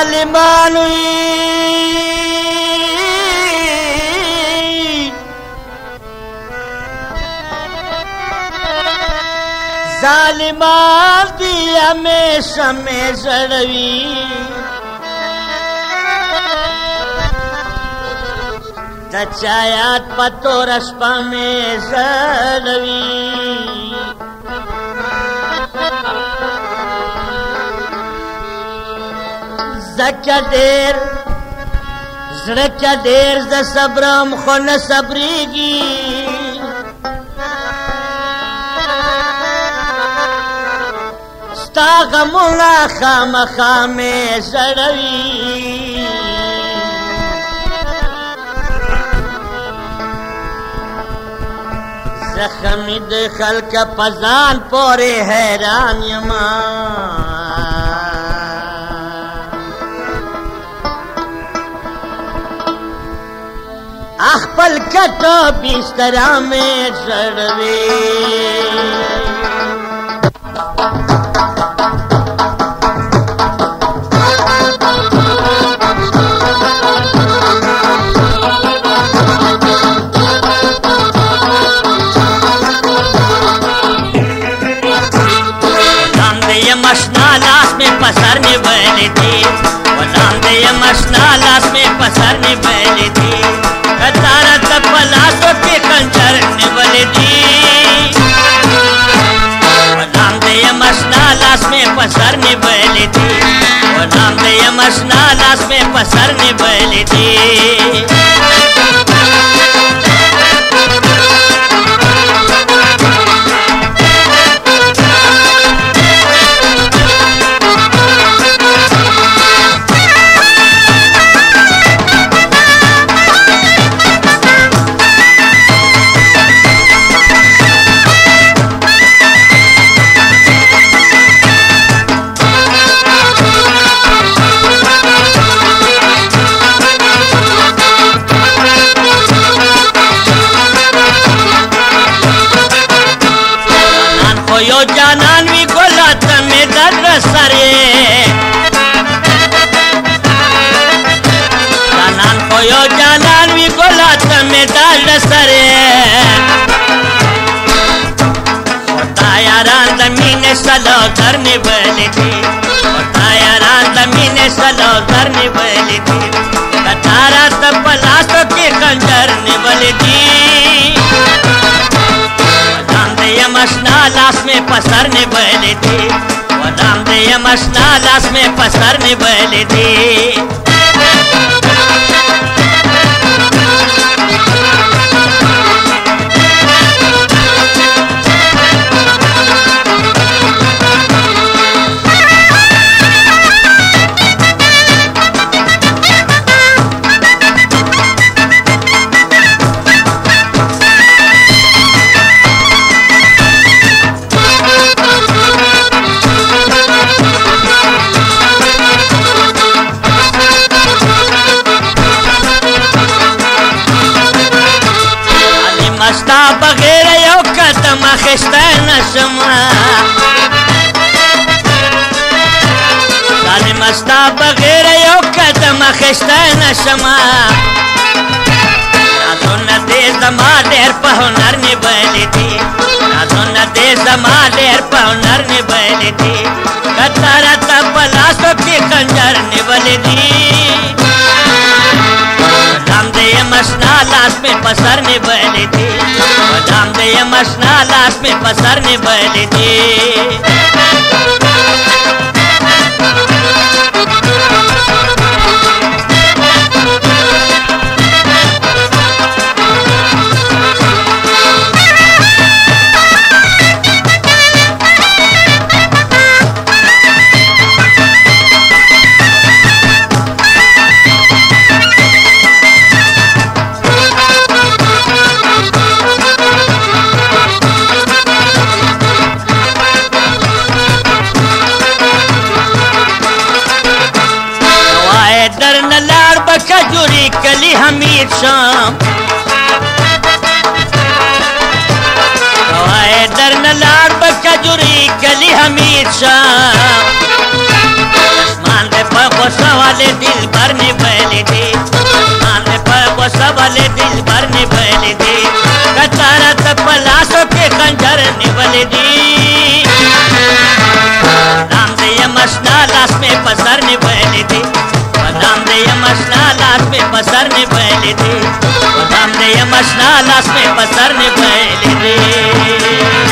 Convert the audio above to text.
ظالمانو ظالمان دی ہمیشہ میں زڑوی دچایات پتو رشپا میں زڑوی زکا دیر زرکا دیر ز صبرم خو نه صبریگی ستا غمونا خامخا میں زڑوی زخمی د خلق پزان پورے حیران یما اخپل کٹو بسترا میں زڑوی لاس میں پسرنے والی تھی غلام دے مشنا لاس میں پسرنے والی تھی کتارا تپلاسوں کے کنجرنے والی تھی غلام دے مشنا لاس میں پسرنے والی تھی غلام دے مشنا لاس میں پسرنے والی تھی यो जानन भी गोलत में दर्द सरे जानन को यो जानन भी गोलत में दर्द सरे होता यारान ज़मीन सलो करने वाली थी होता यारान ज़मीन सलो करने वाली थी कतारा तपलासों के कंजरने वाली थी मशना लाश में पसरने वाली थी वदाम दे मशना लाश में पसरने वाली थी مستا بغیر یو قدم اخیستی نشما ظالم مستا بغیر یو قدم اخیستی نشما رازونه دې زما ډېر په هنر نیولی دي رازونه دې زما ډېر په هنر نیولی دي که راته په لاسو کې خنجر نیولی دي غلام دې مشنا لاس میں پسرنے والی تھی غلام دے مشنا لاس میں پسرنے والی تھی کجوری کلی حمید شام روائے در نلار بکجوری کلی حمید شام چشمان دے پا غصہ والے लाश में पसरने वाले थे, बदाम दे मसला लाश में पसरने वाले थे, बदाम दे मसला लाश में पसरने वाले थे।